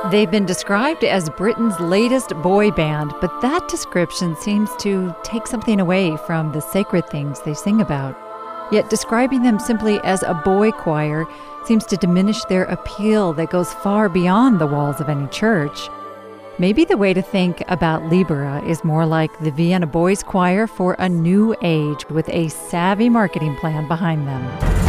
They've been described as Britain's latest boy band, but that description seems to take something away from the sacred things they sing about. Yet describing them simply as a boy choir seems to diminish their appeal that goes far beyond the walls of any church. Maybe the way to think about Libera is more like the Vienna Boys Choir for a new age with a savvy marketing plan behind them.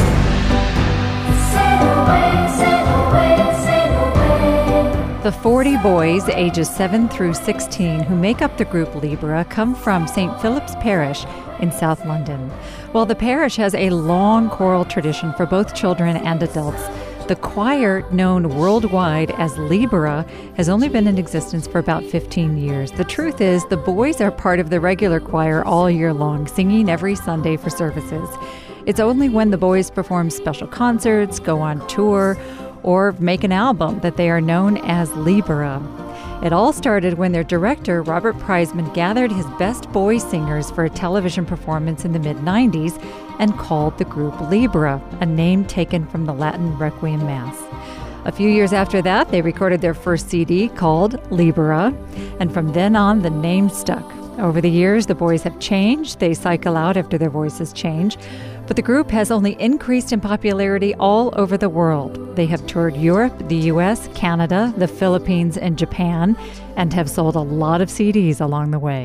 The 40 boys ages 7 through 16 who make up the group Libera come from St. Philip's Parish in South London. While the parish has a long choral tradition for both children and adults, the choir, known worldwide as Libera, has only been in existence for about 15 years. The truth is, the boys are part of the regular choir all year long, singing every Sunday for services. It's only when the boys perform special concerts, go on tour, or make an album that they are known as Libera. It all started when their director, Robert Priesman, gathered his best boy singers for a television performance in the mid-90s and called the group Libera, a name taken from the Latin Requiem Mass. A few years after that, they recorded their first CD called Libera, and from then on, the name stuck. Over the years, the boys have changed. They cycle out after their voices change. But the group has only increased in popularity all over the world. They have toured Europe, the U.S., Canada, the Philippines, and Japan, and have sold a lot of CDs along the way.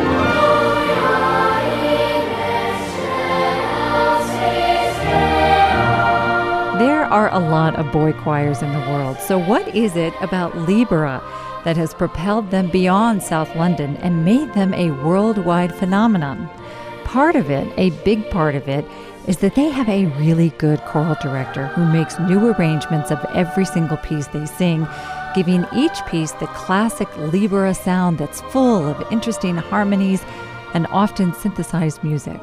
There are a lot of boy choirs in the world. So what is it about Libera that has propelled them beyond South London and made them a worldwide phenomenon? Part of it, a big part of it, is that they have a really good choral director who makes new arrangements of every single piece they sing, giving each piece the classic Libera sound that's full of interesting harmonies and often synthesized music.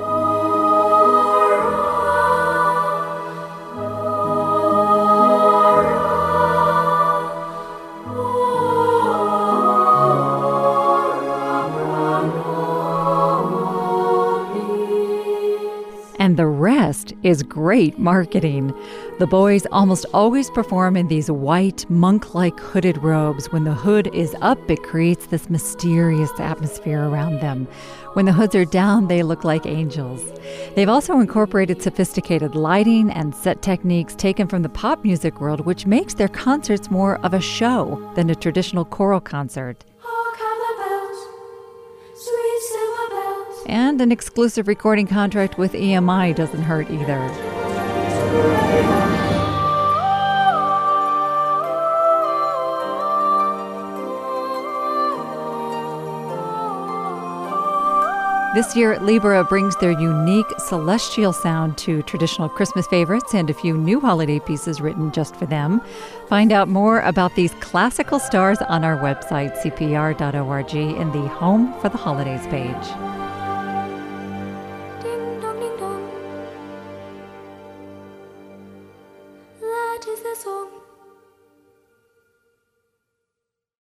And the rest is great marketing. The boys almost always perform in these white, monk-like hooded robes. When the hood is up, it creates this mysterious atmosphere around them. When the hoods are down, they look like angels. They've also incorporated sophisticated lighting and set techniques taken from the pop music world, which makes their concerts more of a show than a traditional choral concert. And an exclusive recording contract with EMI doesn't hurt either. This year, Libera brings their unique celestial sound to traditional Christmas favorites and a few new holiday pieces written just for them. Find out more about these classical stars on our website, cpr.org, in the Home for the Holidays page. That is the song.